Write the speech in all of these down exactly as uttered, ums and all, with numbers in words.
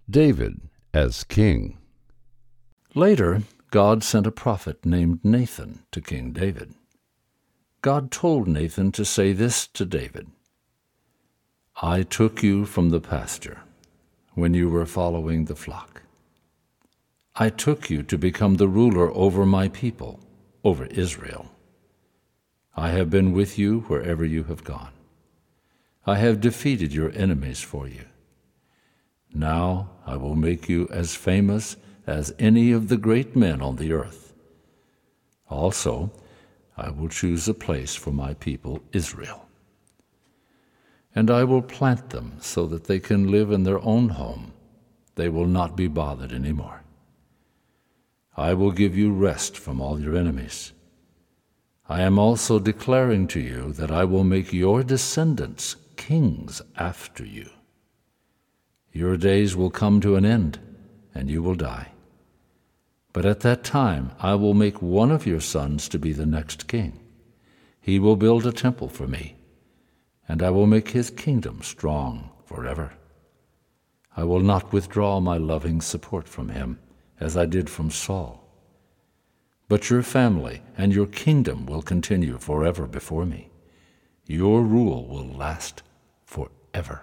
David as king. Later, God sent a prophet named Nathan to King David. God told Nathan to say this to David: I took you from the pasture when you were following the flock. I took you to become the ruler over my people, over Israel. I have been with you wherever you have gone. I have defeated your enemies for you. Now I will make you as famous as any of the great men on the earth. Also, I will choose a place for my people Israel. And I will plant them so that they can live in their own home. They will not be bothered anymore. I will give you rest from all your enemies. I am also declaring to you that I will make your descendants kings after you. Your days will come to an end, and you will die. But at that time I will make one of your sons to be the next king. He will build a temple for me, and I will make his kingdom strong forever. I will not withdraw my loving support from him, as I did from Saul. But your family and your kingdom will continue forever before me. Your rule will last forever.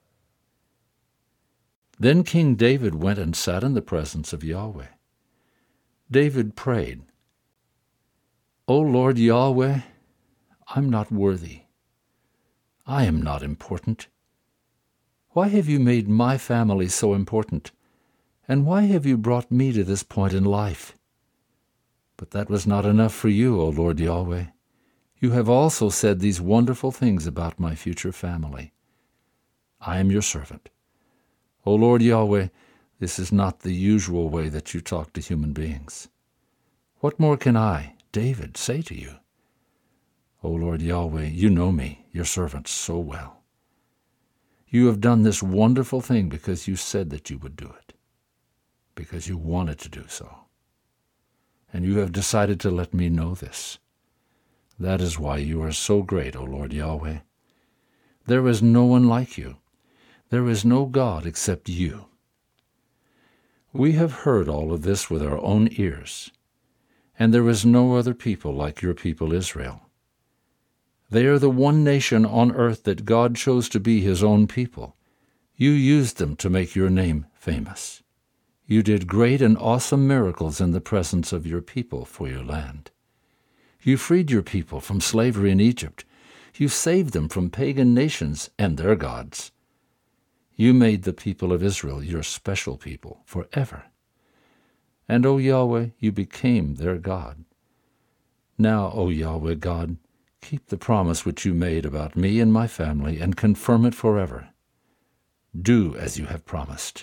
Then King David went and sat in the presence of Yahweh. David prayed, O Lord Yahweh, I'm not worthy. I am not important. Why have you made my family so important? And why have you brought me to this point in life? But that was not enough for you, O Lord Yahweh. You have also said these wonderful things about my future family. I am your servant. O Lord Yahweh, this is not the usual way that you talk to human beings. What more can I, David, say to you? O Lord Yahweh, you know me, your servant, so well. You have done this wonderful thing because you said that you would do it, because you wanted to do so. And you have decided to let me know this. That is why you are so great, O Lord Yahweh. There is no one like you. There is no God except you. We have heard all of this with our own ears, and there is no other people like your people Israel. They are the one nation on earth that God chose to be his own people. You used them to make your name famous. You did great and awesome miracles in the presence of your people for your land. You freed your people from slavery in Egypt. You saved them from pagan nations and their gods. You made the people of Israel your special people forever. And, O Yahweh, you became their God. Now, O Yahweh God, keep the promise which you made about me and my family and confirm it forever. Do as you have promised.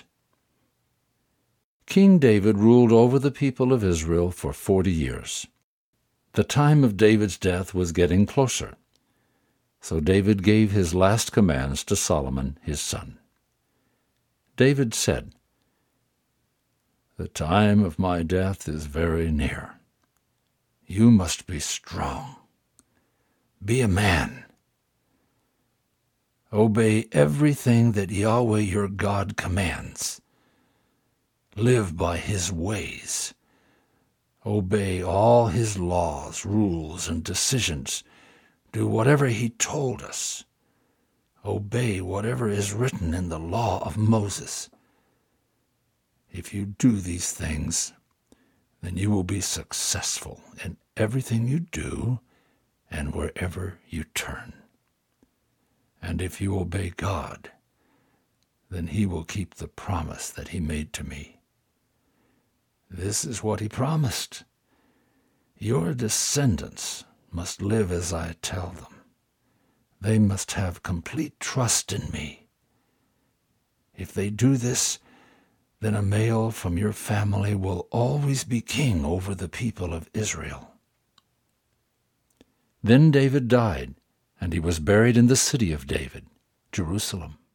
King David ruled over the people of Israel for forty years. The time of David's death was getting closer. So David gave his last commands to Solomon, his son. David said, The time of my death is very near. You must be strong. Be a man. Obey everything that Yahweh your God commands. Live by his ways. Obey all his laws, rules, and decisions. Do whatever he told us. Obey whatever is written in the law of Moses. If you do these things, then you will be successful in everything you do and wherever you turn. And if you obey God, then he will keep the promise that he made to me. This is what he promised. Your descendants must live as I tell them. They must have complete trust in me. If they do this, then a male from your family will always be king over the people of Israel. Then David died, and he was buried in the city of David, Jerusalem.